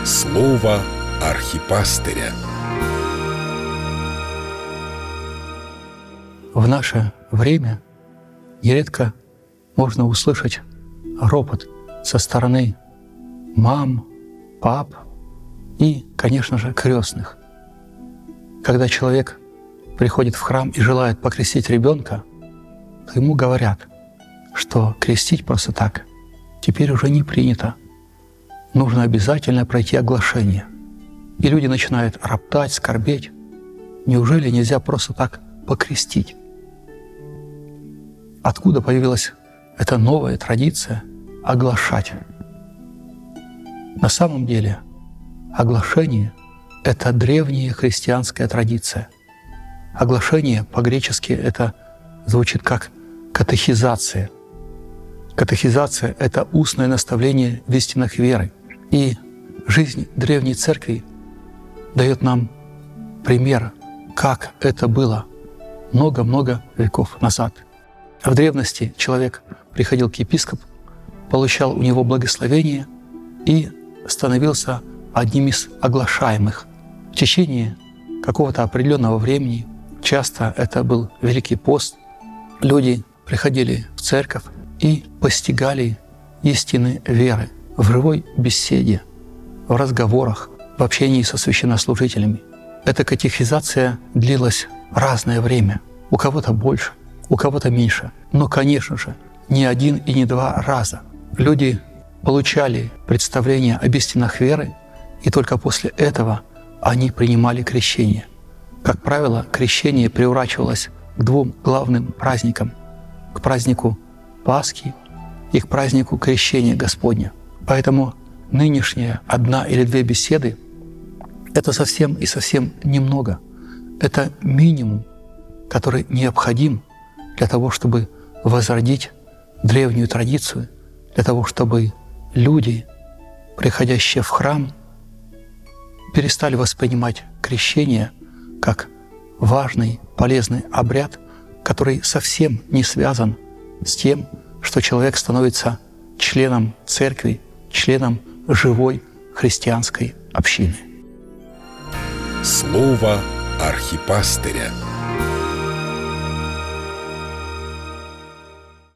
Слово архипастыря. В наше время нередко можно услышать ропот со стороны мам, пап и, конечно же, крестных. Когда человек приходит в храм и желает покрестить ребенка, то ему говорят, что крестить просто так теперь уже не принято. Нужно обязательно пройти оглашение. И люди начинают роптать, скорбеть. Неужели нельзя просто так покрестить? Откуда появилась эта новая традиция оглашать? На самом деле оглашение — это древняя христианская традиция. Оглашение по-гречески это звучит как катехизация. Катехизация — это устное наставление в истинах веры. И жизнь древней церкви дает нам пример, как это было много-много веков назад. В древности человек приходил к епископу, получал у него благословение и становился одним из оглашаемых. В течение какого-то определенного времени, часто это был Великий пост, люди приходили в церковь и постигали истины веры в живой беседе, в разговорах, в общении со священнослужителями. Эта катехизация длилась разное время, у кого-то больше, у кого-то меньше. Но, конечно же, не один и не два раза. Люди получали представление об истинах веры, и только после этого они принимали крещение. Как правило, крещение приурачивалось к двум главным праздникам – к празднику Пасхи и к празднику Крещения Господня. Поэтому нынешние одна или две беседы – это совсем и совсем немного. Это минимум, который необходим для того, чтобы возродить древнюю традицию, для того, чтобы люди, приходящие в храм, перестали воспринимать крещение как важный, полезный обряд, который совсем не связан с тем, что человек становится членом церкви, членом живой христианской общины. Слово архипастыря.